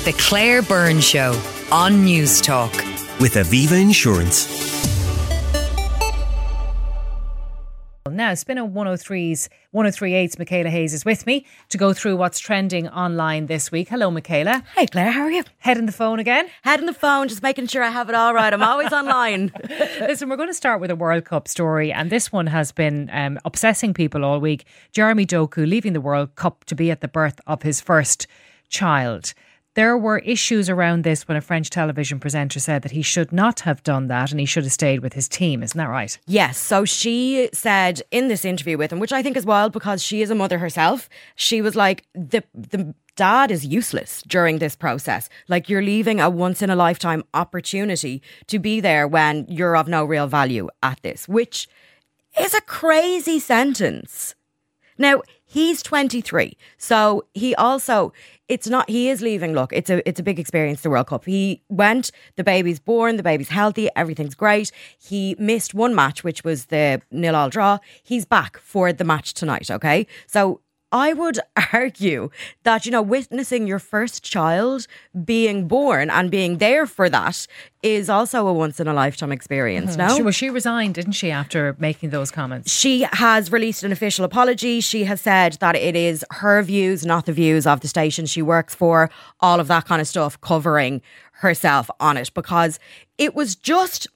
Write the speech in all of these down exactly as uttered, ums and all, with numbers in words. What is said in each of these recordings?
The Claire Byrne Show on News Talk. With Aviva Insurance. Now, Spin on one oh three's one oh three eight's Michaela Hayes is with me to go through what's trending online this week. Hello, Michaela. Hey, Claire, how are you? Head in the phone again? Head in the phone, just making sure I have it all right. I'm always online. Listen, we're going to start with a World Cup story, and this one has been um, obsessing people all week. Jeremy Doku leaving the World Cup to be at the birth of his first child. There were issues around this when a French television presenter said that he should not have done that and he should have stayed with his team. Isn't that right? Yes. So she said in this interview with him, which I think is wild because she is a mother herself, she was like, the the dad is useless during this process. Like, you're leaving a once in a lifetime opportunity to be there when you're of no real value at this, which is a crazy sentence. Now, he's twenty-three. So he also... It's not, he is leaving. Look, it's a it's a big experience, the World Cup. He went, the baby's born, the baby's healthy, everything's great. He missed one match, which was the nil-all draw. He's back for the match tonight, okay? So I would argue that, you know, witnessing your first child being born and being there for that is also a once in a lifetime experience, mm-hmm. no? She, well, she resigned, didn't she, after making those comments? She has released an official apology. She has said that it is her views, not the views of the station she works for, all of that kind of stuff, covering herself on it, because it was just,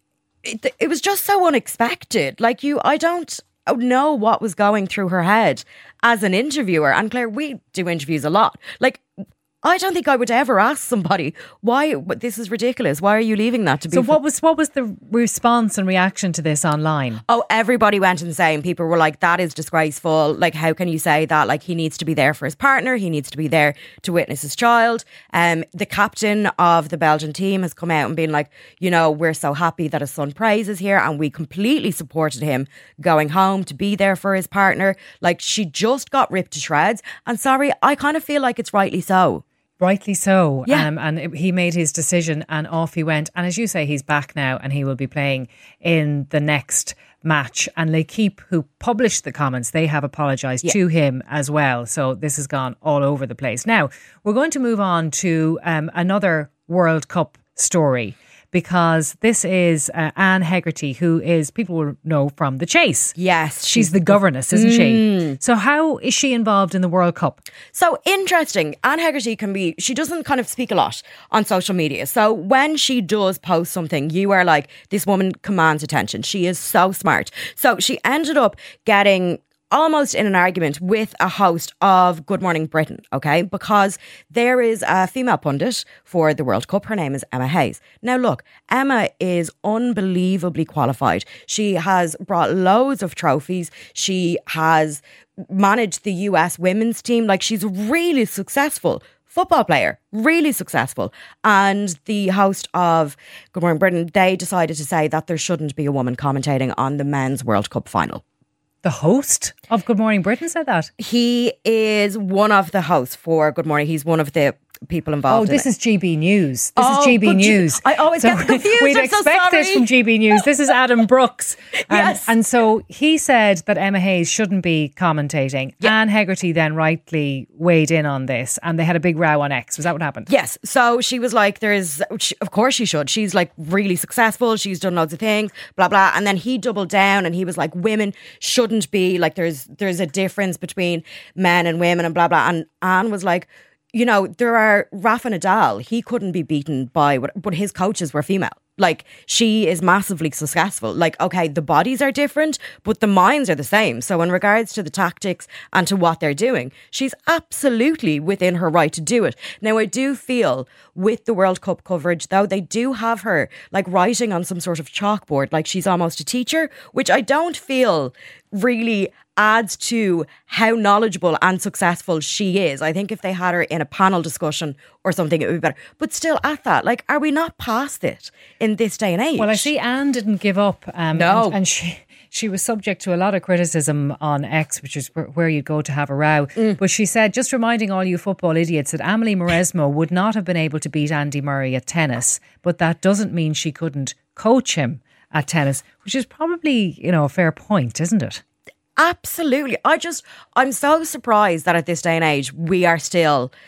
it, it was just so unexpected. Like, you, I don't know what was going through her head as an interviewer. And Claire, we do interviews a lot. Like, I don't think I would ever ask somebody, why, this is ridiculous. Why are you leaving that to be? So what was what was the response and reaction to this online? Oh, everybody went insane. People were like, that is disgraceful. Like, how can you say that? Like, he needs to be there for his partner. He needs to be there to witness his child. Um, the captain of the Belgian team has come out and been like, you know, we're so happy that his son Praise is here and we completely supported him going home to be there for his partner. Like, she just got ripped to shreds. And sorry, I kind of feel like it's rightly so. Rightly so. Yeah. Um, and it, he made his decision and off he went. And as you say, he's back now and he will be playing in the next match. And L'Equipe, who published the comments, they have apologised yeah. to him as well. So this has gone all over the place. Now, we're going to move on to um, another World Cup story, because this is uh, Anne Hegarty, who is, people will know from The Chase. Yes. She's, she's the governess, isn't mm. she? So how is she involved in the World Cup? So interesting. Anne Hegarty can be, she doesn't kind of speak a lot on social media. So when she does post something, you are like, this woman commands attention. She is so smart. So she ended up getting almost in an argument with a host of Good Morning Britain, okay? Because there is a female pundit for the World Cup. Her name is Emma Hayes. Now look, Emma is unbelievably qualified. She has brought loads of trophies. She has managed the U S women's team. Like, she's a really successful football player, really successful. And the host of Good Morning Britain, they decided to say that there shouldn't be a woman commentating on the men's World Cup final. The host of Good Morning Britain said that? He is one of the hosts for Good Morning. He's one of the people involved. Oh, this in is G B News. This oh, is G B News. You, I always so get confused. We'd I'm expect so sorry. this from G B News. This is Adam Brooks. Um, yes. And so he said that Emma Hayes shouldn't be commentating. Yep. Anne Hegarty then rightly weighed in on this and they had a big row on X. Was that what happened? Yes. So she was like, there's, of course she should. She's like really successful. She's done loads of things, blah, blah. And then he doubled down and he was like, women shouldn't be, like, there's, there's a difference between men and women and blah, blah. And Anne was like, you know, there are Rafa Nadal, he couldn't be beaten by, but his coaches were female. Like, she is massively successful. Like, okay, the bodies are different, but the minds are the same. So in regards to the tactics and to what they're doing, she's absolutely within her right to do it. Now, I do feel with the World Cup coverage, though, they do have her like writing on some sort of chalkboard, like she's almost a teacher, which I don't feel really adds to how knowledgeable and successful she is. I think if they had her in a panel discussion or something, it would be better. But still, at that, like, are we not past it in this day and age? Well, I see Anne didn't give up. Um, no. And, and she... She was subject to a lot of criticism on X, which is where you'd go to have a row. Mm. But she said, just reminding all you football idiots that Amelie Mauresmo would not have been able to beat Andy Murray at tennis, but that doesn't mean she couldn't coach him at tennis, which is probably, you know, a fair point, isn't it? Absolutely. I just, I'm so surprised that at this day and age, we are still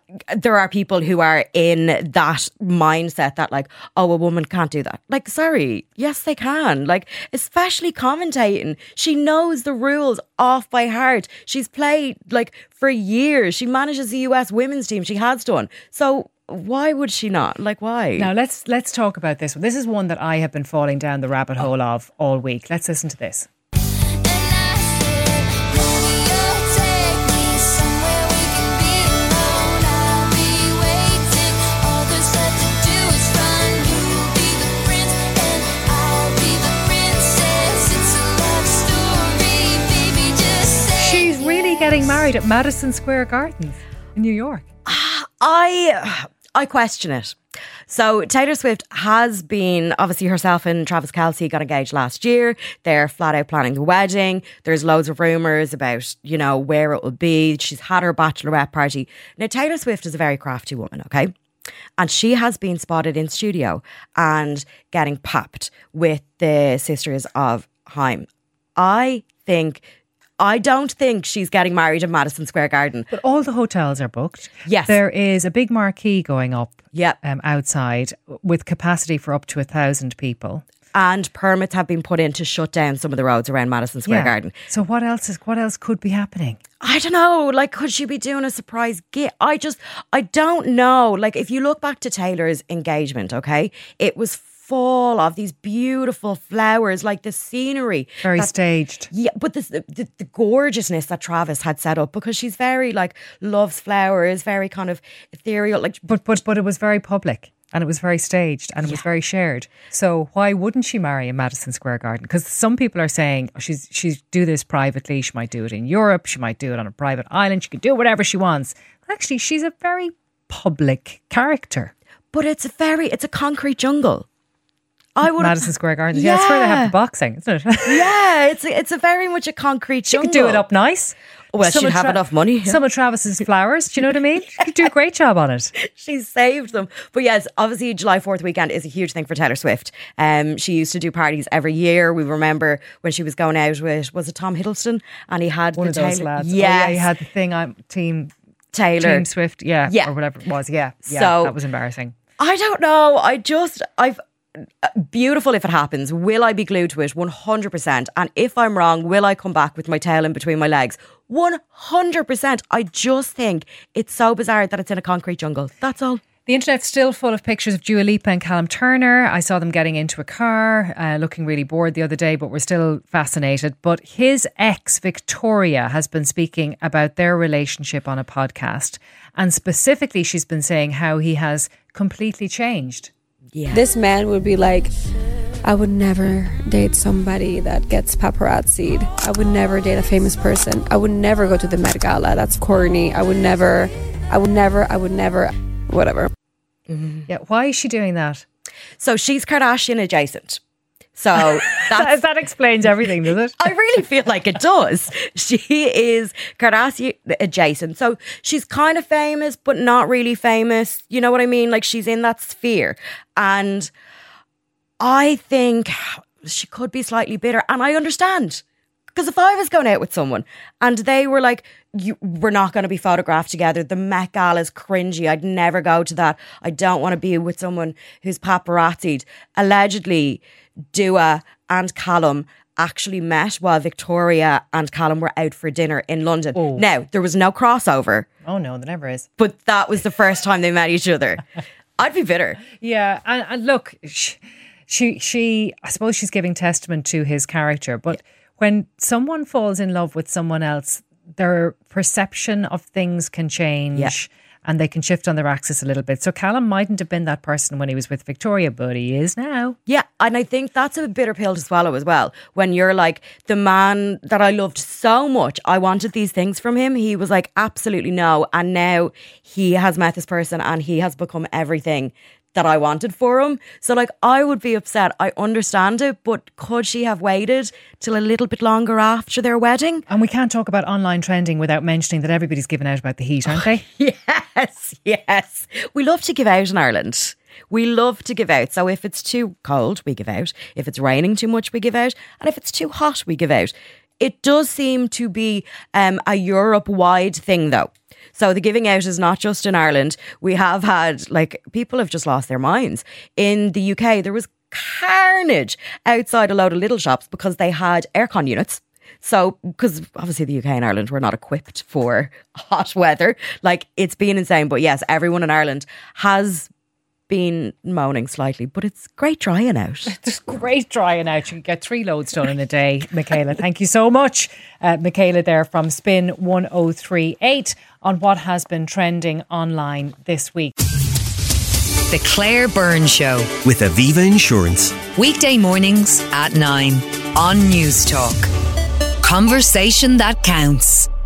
there are people who are in that mindset that like, oh, a woman can't do that. Like, sorry, yes, they can. Like, especially commentating. She knows the rules off by heart. She's played like for years. She manages the U S women's team. She has done. So why would she not? Like, why? Now let's let's talk about this one. This is one that I have been falling down the rabbit hole of all week. Let's listen to this. Getting married at Madison Square Gardens in New York. I I question it. So Taylor Swift has been, obviously herself and Travis Kelce got engaged last year. They're flat out planning the wedding. There's loads of rumours about, you know, where it will be. She's had her bachelorette party. Now Taylor Swift is a very crafty woman, okay? And she has been spotted in studio and getting popped with the Sisters of Haim. I think... I don't think she's getting married at Madison Square Garden. But all the hotels are booked. Yes. There is a big marquee going up yep. um, outside with capacity for up to a thousand people. And permits have been put in to shut down some of the roads around Madison Square yeah. Garden. So what else is what else could be happening? I don't know. Like, could she be doing a surprise gift? I just, I don't know. Like, if you look back to Taylor's engagement, okay, it was full of these beautiful flowers, like the scenery. Very that, staged. Yeah, but this, the, the gorgeousness that Travis had set up, because she's very, like, loves flowers, very kind of ethereal. Like, But but but it was very public and it was very staged and it yeah. was very shared. So why wouldn't she marry in Madison Square Garden? Because some people are saying oh, she's she's do this privately. She might do it in Europe. She might do it on a private island. She could do whatever she wants. Actually, she's a very public character. But it's a very, it's a concrete jungle. I would Madison Square Gardens. Yeah, yeah, that's where they have the boxing, isn't it? yeah, it's a, it's a very much a concrete she jungle. She could do it up nice. Well, she'd have Tra- enough money. Some of Travis's flowers, do you know what I mean? She could do a great job on it. She saved them. But yes, obviously July fourth weekend is a huge thing for Taylor Swift. Um, she used to do parties every year. We remember when she was going out with, was it Tom Hiddleston? And he had one the of those Taylor- lads. Yes. Oh, yeah, he had the thing, I'm team Taylor. Team Swift, yeah, yeah. or whatever it was. Yeah, yeah, so, that was embarrassing. I don't know. I just, I've, beautiful if it happens. Will I be glued to it? one hundred percent. And if I'm wrong, will I come back with my tail in between my legs? one hundred percent. I just think it's so bizarre that it's in a concrete jungle. That's all. The internet's still full of pictures of Dua Lipa and Callum Turner. I saw them getting into a car, uh, looking really bored the other day, but we're still fascinated. But his ex, Victoria, has been speaking about their relationship on a podcast. And specifically, she's been saying how he has completely changed. Yeah. This man would be like, I would never date somebody that gets paparazzi'd. I would never date a famous person. I would never go to the Met Gala. That's corny. I would never, I would never, I would never, whatever. Mm-hmm. Yeah, why is she doing that? So she's Kardashian adjacent. So that's, that explains everything, does it? I really feel like it does. She is Kardashian adjacent. So she's kind of famous, but not really famous. You know what I mean? Like she's in that sphere. And I think she could be slightly bitter. And I understand. Because if I was going out with someone and they were like, you, we're not going to be photographed together. The Met Gala is cringy. I'd never go to that. I don't want to be with someone who's paparazzi'd. Allegedly, Dua and Callum actually met while Victoria and Callum were out for dinner in London. Oh. Now, there was no crossover. Oh no, there never is. But that was the first time they met each other. I'd be bitter. Yeah, and, and look, she, she, she, I suppose she's giving testament to his character, but yeah. when someone falls in love with someone else, their perception of things can change. Yeah. And they can shift on their axis a little bit. So Callum mightn't have been that person when he was with Victoria, but he is now. Yeah, and I think that's a bitter pill to swallow as well. When you're like, the man that I loved so much, I wanted these things from him. He was like, absolutely no. And now he has met this person and he has become everything that I wanted for him. So like, I would be upset. I understand it, but could she have waited till a little bit longer after their wedding? And we can't talk about online trending without mentioning that everybody's giving out about the heat, aren't they? Yes, yes. We love to give out in Ireland. We love to give out. So if it's too cold, we give out. If it's raining too much, we give out. And if it's too hot, we give out. It does seem to be um, a Europe-wide thing though. So the giving out is not just in Ireland. We have had, like, people have just lost their minds. In the U K, there was carnage outside a load of little shops because they had aircon units. So, because obviously the U K and Ireland were not equipped for hot weather. Like, it's been insane. But yes, everyone in Ireland has been moaning slightly, but it's great drying out. It's great drying out. You can get three loads done in a day, Michaela. Thank you so much, uh, Michaela, there from Spin one oh three eight on what has been trending online this week. The Claire Byrne Show. With Aviva Insurance. Weekday mornings at nine on News Talk. Conversation that counts.